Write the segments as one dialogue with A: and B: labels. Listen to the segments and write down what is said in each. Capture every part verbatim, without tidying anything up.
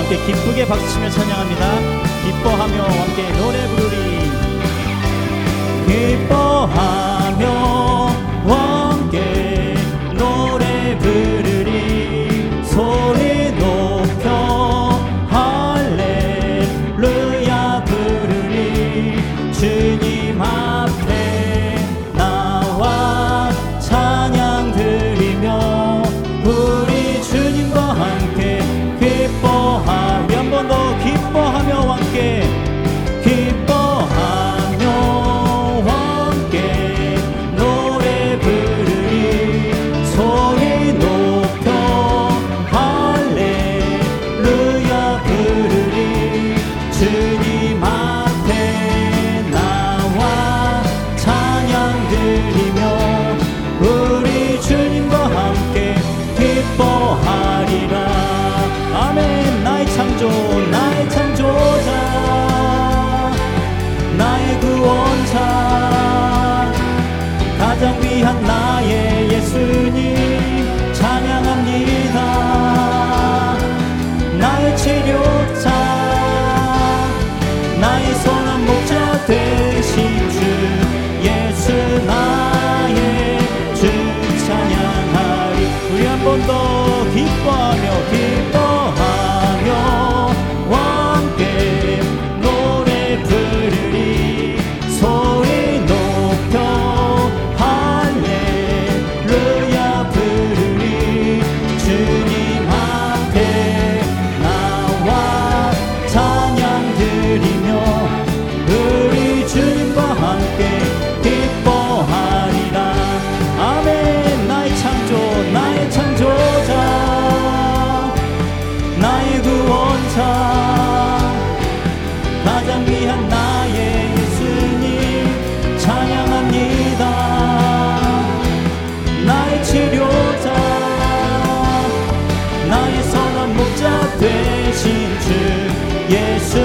A: 함께 기쁘게 박수치며 찬양합니다. 기뻐하며 함께 노래 부르리. 기뻐하며 함께 노래 부르리. 소리 높여 할렐루야 부르리. 주님 앞에 나와 찬양 드리며 우리 주님과 함께 기뻐하며 한 번 더 기뻐하며 함께 기뻐하며 함께 노래 부르리. 소리 높여 할렐루야 부르리. 주님 앞에 나와 찬양 드리며 우리 주님과 함께 기뻐하리라. 아멘. 나의 창조 나의 창조자 나의 구원자 가장 귀한 나의 예수님 찬양합니다. 나의 치료자 나의 선한 목자 되신 주 예수 나의 주 찬양하리. 우리 한 번 더 기뻐하며 기뻐하며 함께 노래 부르리. 소리 높여 할렐루야 부르리. 주님 앞에 나와 찬양 드리며 우리 주님과 함께 기뻐하리라. 아멘. 나의 창조 나의 창조자 나의 구원자 가장 귀한 나의 예수님 찬양합니다. 나의 치료자 나의 선한 목자 되신 주 예수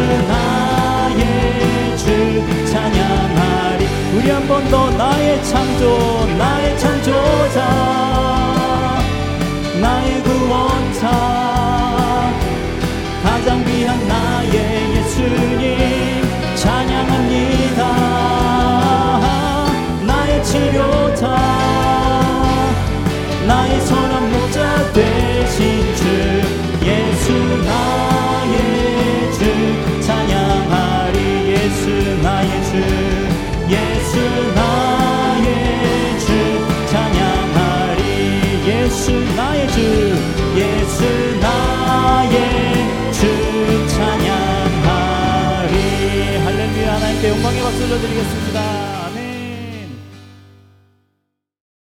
A: 나의 주 찬양하리. 우리 한 번 더 나의 창조 나의 창조자 나의 구원자 가장 귀한 나의 예수님 찬양합니다. 나의 치료자 나의 선한 목자 되신 주 예수 나의 주 찬양하리. 예수 나의 주 예수 나의 주 찬양하리. 예수 나의 주 예수 나의 주 찬양하리. 할렐루야. 하나님께 영광의 박수를 드리겠습니다.